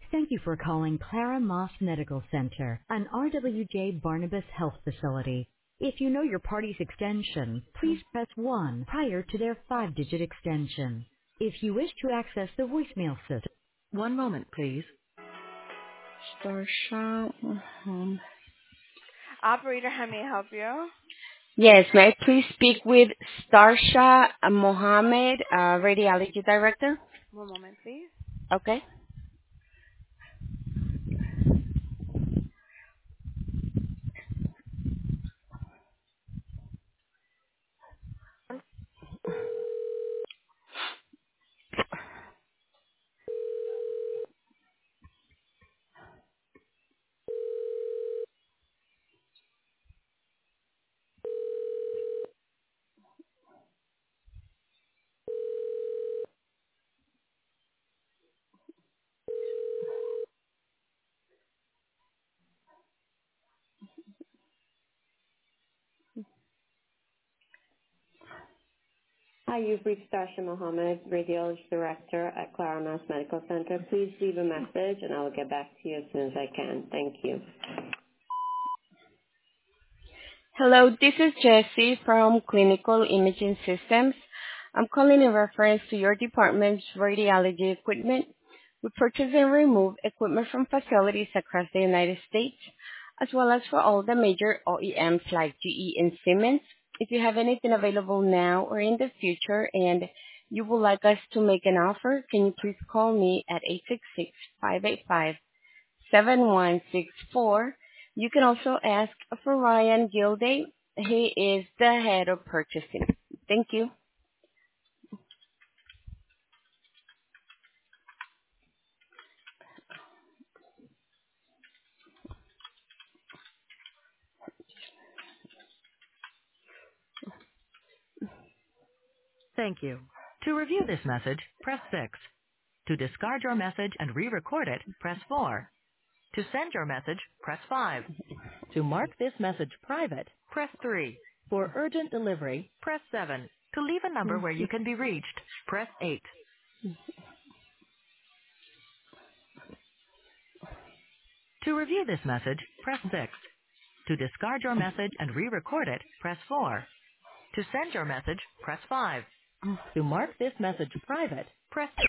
Thank you for calling Clara Moss Medical Center, an RWJ Barnabas Health Facility. If you know your party's extension, please press 1 prior to their 5-digit extension. If you wish to access the voicemail system. One moment, please. Starsha. Operator, how may I help you? Yes, may I please speak with Starsha Mohammed, Radiology Director? One moment, please. Okay. Hi, you've reached Dasha Mohammed, Radiology Director at Clara Mass Medical Center. Please leave a message and I will get back to you as soon as I can. Thank you. Hello, this is Jessie from Clinical Imaging Systems. I'm calling in reference to your department's radiology equipment. We purchase and remove equipment from facilities across the United States, as well as for all the major OEMs like GE and Siemens. If you have anything available now or in the future and you would like us to make an offer, can you please call me at 866-585-7164. You can also ask for Ryan Gilday. He is the head of purchasing. Thank you. Thank you. To review this message, press 6. To discard your message and re-record it, press 4. To send your message, press 5. To mark this message private, press 3. For urgent delivery, press 7. To leave a number where you can be reached, press 8. To review this message, press 6. To discard your message and re-record it, press 4. To send your message, press 5. To mark this message private, press